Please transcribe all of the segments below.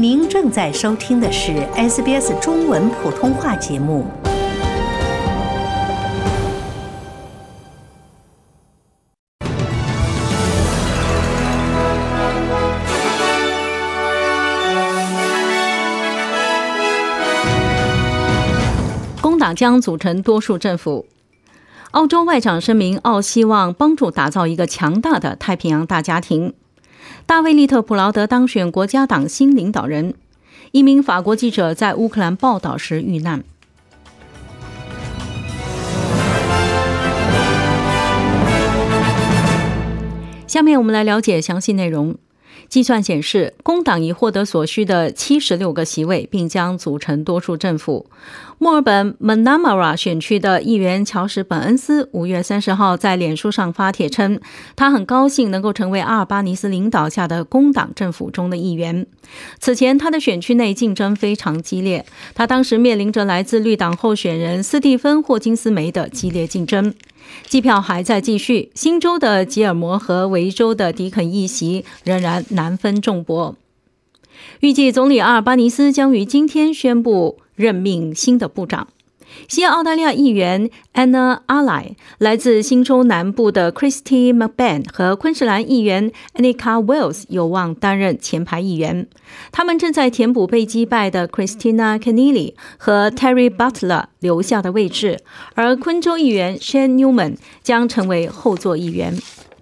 您正在收听的是 SBS 中文普通话节目。 工党将组成多数政府。澳洲外长声明，澳希望帮助打造一个强大的太平洋大家庭。大卫·利特普劳德当选国家党新领导人。一名法国记者在乌克兰报道时遇难。下面我们来了解详细内容。计算显示，工党已获得所需的76个席位，并将组成多数政府。墨尔本 Manamara 选区的议员乔什·本恩斯5月30号在脸书上发帖称，他很高兴能够成为阿尔巴尼斯领导下的工党政府中的一员。此前，他的选区内竞争非常激烈，他当时面临着来自绿党候选人斯蒂芬·霍金斯梅的激烈竞争。计票还在继续，新州的吉尔摩和维州的迪肯一席仍然难分众博。预计总理阿尔巴尼斯将于今天宣布任命新的部长。西澳大利亚议员 Anna Alai、 来自新州南部的 Christy McBain 和昆士兰议员 Annika Wells 有望担任前排议员。他们正在填补被击败的 Christina Keneally 和 Terry Butler 留下的位置，而昆州议员 Shane Newman 将成为后座议员。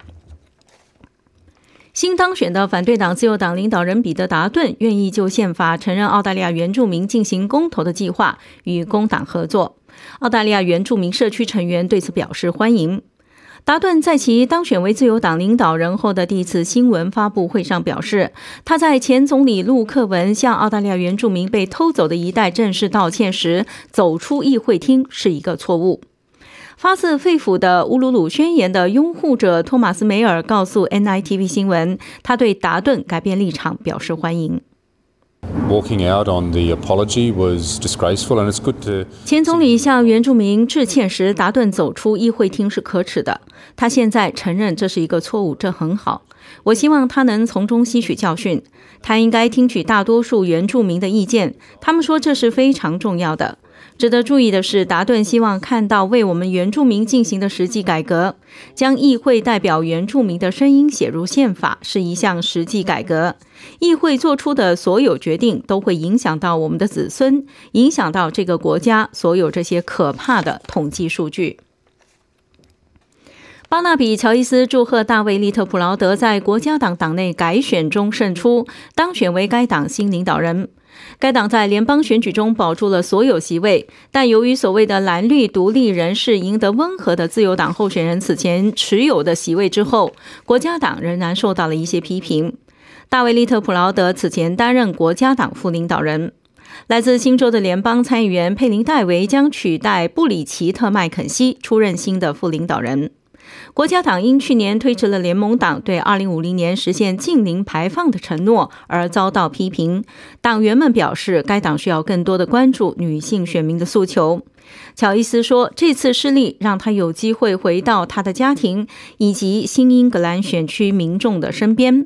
新当选的反对党自由党领导人彼得·达顿愿意就宪法承认澳大利亚原住民进行公投的计划与工党合作。澳大利亚原住民社区成员对此表示欢迎。达顿在其当选为自由党领导人后的第一次新闻发布会上表示，他在前总理陆克文向澳大利亚原住民被偷走的一代正式道歉时走出议会厅是一个错误。发自肺腑的乌鲁鲁宣言的拥护者托马斯·梅尔告诉 NITV 新闻，他对达顿改变立场表示欢迎。前总理向原住民致歉时，达顿走出议会厅是可耻的。他现在承认这是一个错误，这很好。我希望他能从中吸取教训。他应该听取大多数原住民的意见，他们说这是非常重要的。值得注意的是，达顿希望看到为我们原住民进行的实际改革。将议会代表原住民的声音写入宪法是一项实际改革。议会做出的所有决定都会影响到我们的子孙，影响到这个国家所有这些可怕的统计数据。巴纳比·乔伊斯祝贺大卫·利特普劳德在国家党党内改选中胜出，当选为该党新领导人。该党在联邦选举中保住了所有席位，但由于所谓的蓝绿独立人士赢得温和的自由党候选人此前持有的席位之后，国家党仍然受到了一些批评。大卫·利特普劳德此前担任国家党副领导人。来自新州的联邦参议员佩林·戴维将取代布里奇特·麦肯锡出任新的副领导人。国家党因去年推迟了联盟党对2050年实现净零排放的承诺而遭到批评。党员们表示，该党需要更多的关注女性选民的诉求。乔伊斯说，这次失利让他有机会回到他的家庭以及新英格兰选区民众的身边。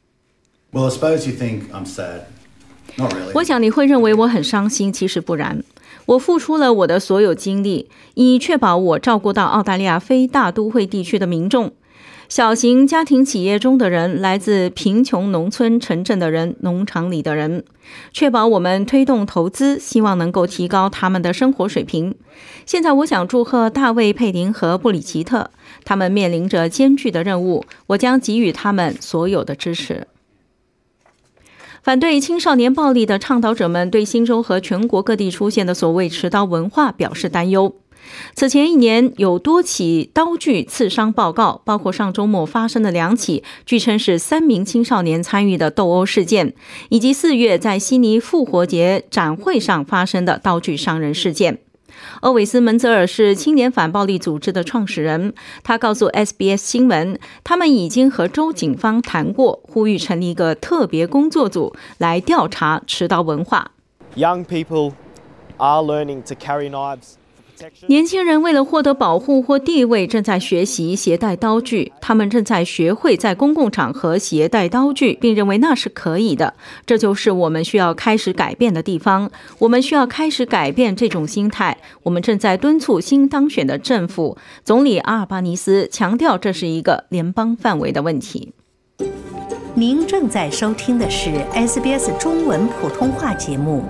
我想你会认为我很伤心，其实不然。我付出了我的所有精力，以确保我照顾到澳大利亚非大都会地区的民众，小型家庭企业中的人，来自贫穷农村城镇的人，农场里的人，确保我们推动投资，希望能够提高他们的生活水平。现在我想祝贺大卫·佩林和布里奇特，他们面临着艰巨的任务，我将给予他们所有的支持。反对青少年暴力的倡导者们对新州和全国各地出现的所谓持刀文化表示担忧。此前一年有多起刀具刺伤报告，包括上周末发生的2起据称是3名青少年参与的斗殴事件，以及4月在悉尼复活节展会上发生的刀具伤人事件。欧韦斯·门泽尔是青年反暴力组织的创始人，他告诉 SBS 新闻，他们已经和州警方谈过，呼吁成立一个特别工作组来调查持刀文化。 Young people are learning to carry knives 年轻人为了获得保护或地位，正在学习携带刀具，他们正在学会在公共场合携带刀具，并认为那是可以的。这就是我们需要开始改变的地方，我们需要开始改变这种心态。我们正在敦促新当选的政府，总理阿尔巴尼斯强调这是一个联邦范围的问题。 您正在收听的是 SBS 中文普通话节目。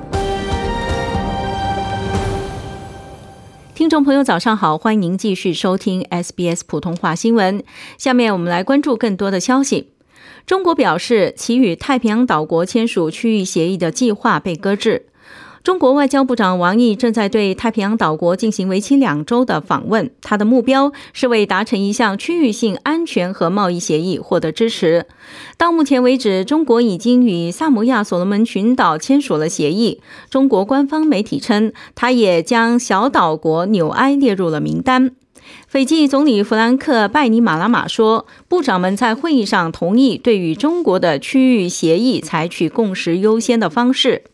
听众朋友早上好，欢迎您继续收听 SBS 普通话新闻。下面我们来关注更多的消息。中国表示其与太平洋岛国签署区域协议的计划被搁置。中国外交部长王毅正在对太平洋岛国进行为期2周的访问，他的目标是为达成一项区域性安全和贸易协议获得支持。到目前为止，中国已经与萨摩亚所罗门群岛签署了协议。中国官方媒体称，他也将小岛国纽埃列入了名单。斐济总理弗兰克·拜尼马拉马说，部长们在会议上同意对与中国的区域协议采取共识优先的方式。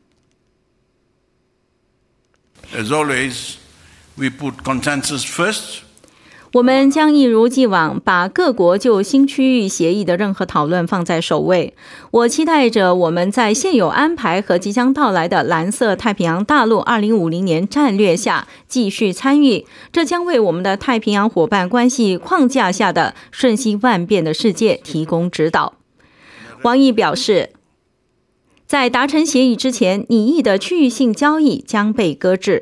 As always, we put consensus first. 我们将一如既往把各国就新区域协议的任何讨论放在首位。我期待着我们在现有安排和即将到来的蓝色太平洋大陆2050年战略下继续参与，这将为我们的太平洋伙伴关系框架下的瞬息万变的世界提供指导。王毅表示，在达成协议之前，拟议的区域性交易将被搁置。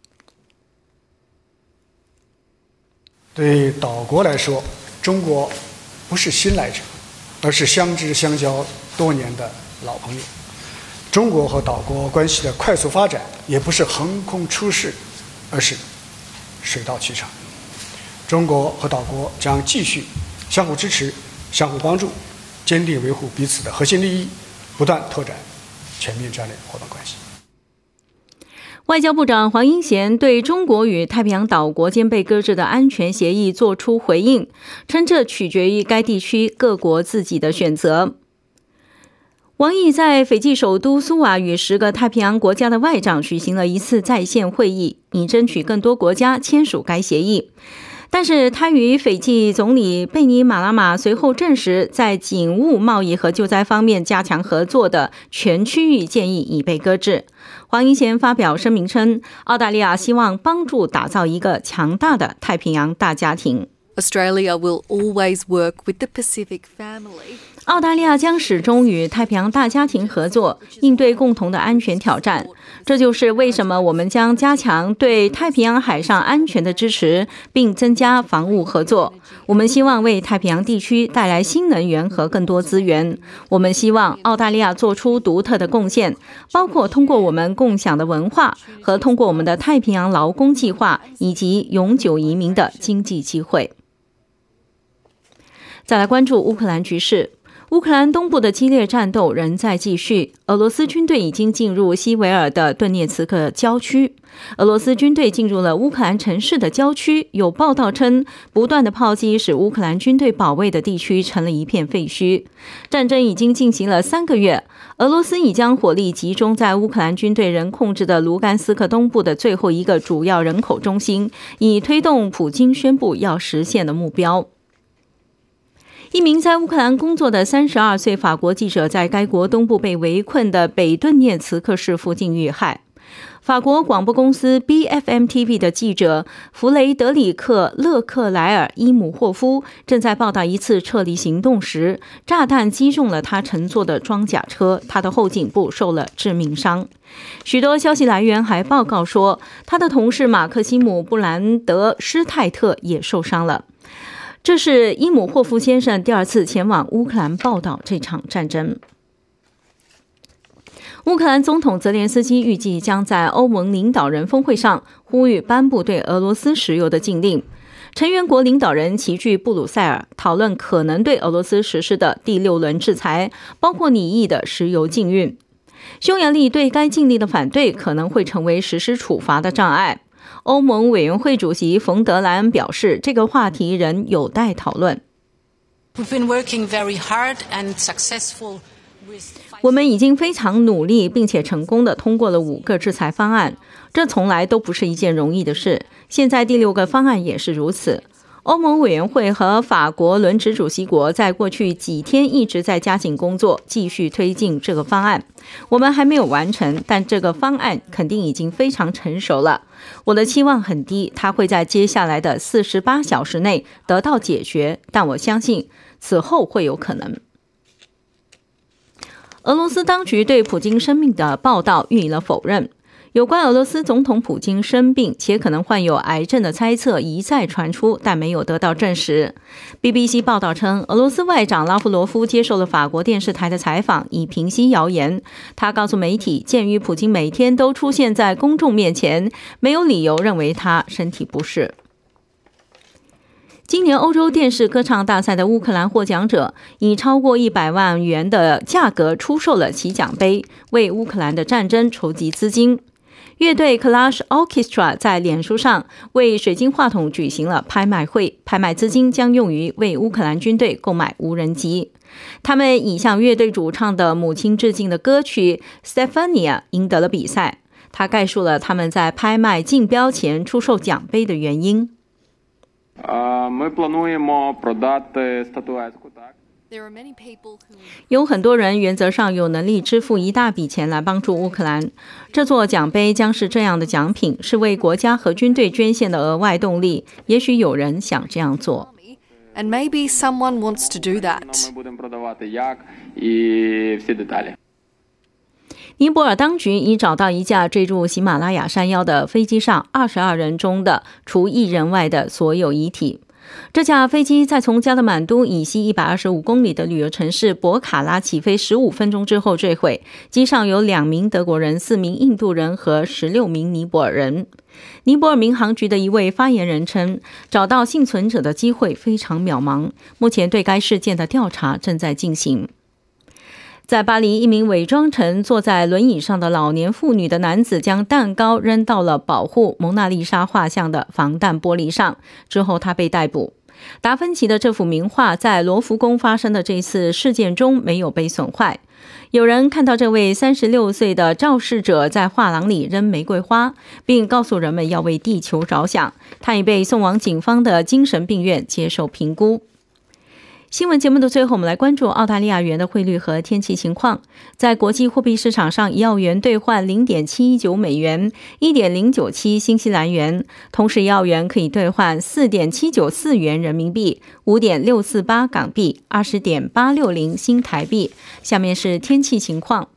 对岛国来说，中国不是新来者，而是相知相交多年的老朋友。中国和岛国关系的快速发展也不是横空出世，而是水到渠成。中国和岛国将继续相互支持、相互帮助，坚定维护彼此的核心利益，不断拓展全面战略伙伴关系。 外交部长黄英贤对中国与太平洋岛国间被搁置的安全协议作出回应，称这取决于该地区各国自己的选择。王毅在斐济首都苏瓦与10个太平洋国家的外长举行了一次在线会议，以争取更多国家签署该协议。但是他与斐济总理贝尼马拉马随后证实，在警务、贸易和救灾方面加强合作的全区域建议已被搁置。黄英贤发表声明称，澳大利亚希望帮助打造一个强大的太平洋大家庭。 Australia will always work with the Pacific family. 澳大利亚将始终与太平洋大家庭合作，应对共同的安全挑战。这就是为什么我们将加强对太平洋海上安全的支持，并增加防务合作。我们希望为太平洋地区带来新能源和更多资源。我们希望澳大利亚做出独特的贡献，包括通过我们共享的文化和通过我们的太平洋劳工计划以及永久移民的经济机会。再来关注乌克兰局势。乌克兰东部的激烈战斗仍在继续，俄罗斯军队已经进入西维尔的顿涅茨克郊区。俄罗斯军队进入了乌克兰城市的郊区，有报道称，不断的炮击使乌克兰军队保卫的地区成了一片废墟。战争已经进行了3个月，俄罗斯已将火力集中在乌克兰军队仍控制的卢甘斯克东部的最后一个主要人口中心，以推动普京宣布要实现的目标。一名在乌克兰工作的32岁法国记者在该国东部被围困的北顿涅茨克市附近遇害。法国广播公司 BFM TV 的记者弗雷德里克·勒克莱尔·伊姆霍夫正在报道一次撤离行动时，炸弹击中了他乘坐的装甲车，他的后颈部受了致命伤。许多消息来源还报告说，他的同事马克西姆·布兰德施泰特也受伤了。这是伊姆霍夫先生第2次前往乌克兰报道这场战争。乌克兰总统泽连斯基预计将在欧盟领导人峰会上呼吁颁布对俄罗斯石油的禁令。成员国领导人齐聚布鲁塞尔，讨论可能对俄罗斯实施的第6轮制裁，包括拟议的石油禁运。匈牙利对该禁令的反对可能会成为实施处罚的障碍。欧盟委员会主席冯德莱恩表示，这个话题仍有待讨论。 我们已经非常努力并且成功地通过了5个制裁方案，这从来都不是一件容易的事。现在第6个方案也是如此。欧盟委员会和法国轮值主席国在过去几天一直在加紧工作，继续推进这个方案。我们还没有完成，但这个方案肯定已经非常成熟了。我的期望很低，它会在接下来的48小时内得到解决，但我相信此后会有可能。俄罗斯当局对普京生病的报道予以了否认。有关俄罗斯总统普京生病且可能患有癌症的猜测一再传出，但没有得到证实。BBC 报道称，俄罗斯外长拉夫罗夫接受了法国电视台的采访，以平息谣言。他告诉媒体，鉴于普京每天都出现在公众面前，没有理由认为他身体不适。今年欧洲电视歌唱大赛的乌克兰获奖者以超过100万元的价格出售了其奖杯，为乌克兰的战争筹集资金。乐队 Clash Orchestra 在脸书上为水晶话筒举行了拍卖会，拍卖资金将用于为乌克兰军队购买无人机。他们以向乐队主唱的母亲致敬的歌曲 Stefania 赢得了比赛。他概述了他们在拍卖竞标前出售奖杯的原因。有很多人原则上有能力支付一大笔钱来帮助乌克兰。这座奖杯将是这样的奖品，是为国家和军队捐献的额外动力。也许有人想这样做。 And maybe someone wants to do that. 尼泊尔当局已找到一架坠入喜马拉雅山腰的飞机上22人中的除1人外的所有遗体。这架飞机在从加德满都以西125公里的旅游城市博卡拉起飞15分钟之后坠毁，机上有2名德国人、4名印度人和16名尼泊尔人。尼泊尔民航局的一位发言人称，找到幸存者的机会非常渺茫，目前对该事件的调查正在进行。在巴黎，一名伪装成坐在轮椅上的老年妇女的男子将蛋糕扔到了保护蒙娜丽莎画像的防弹玻璃上，之后他被逮捕。达芬奇的这幅名画在罗浮宫发生的这次事件中没有被损坏。有人看到这位36岁的肇事者在画廊里扔玫瑰花，并告诉人们要为地球着想。他已被送往警方的精神病院接受评估。新闻节目的最后，我们来关注澳大利亚元的汇率和天气情况。在国际货币市场上，1澳元兑换 0.719 美元， 1.097 新西兰元，同时1澳元可以兑换 4.794 元人民币， 5.648 港币， 20.860 新台币。下面是天气情况。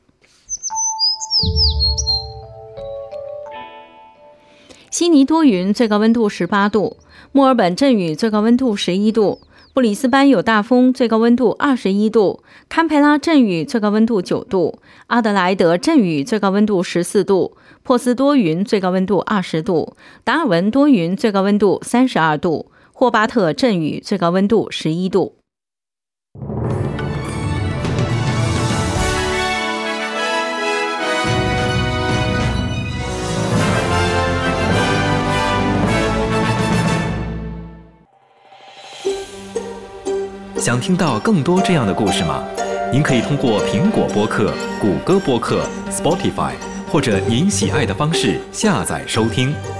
悉尼多云，最高温度18度；墨尔本阵雨，最高温度11度；布里斯班有大风，最高温度21度；堪培拉阵雨，最高温度9度；阿德莱德阵雨，最高温度14度；珀斯多云，最高温度20度；达尔文多云，最高温度32度；霍巴特阵雨，最高温度11度。 想听到更多这样的故事吗？您可以通过苹果播客、谷歌播客、Spotify 或者您喜爱的方式下载收听。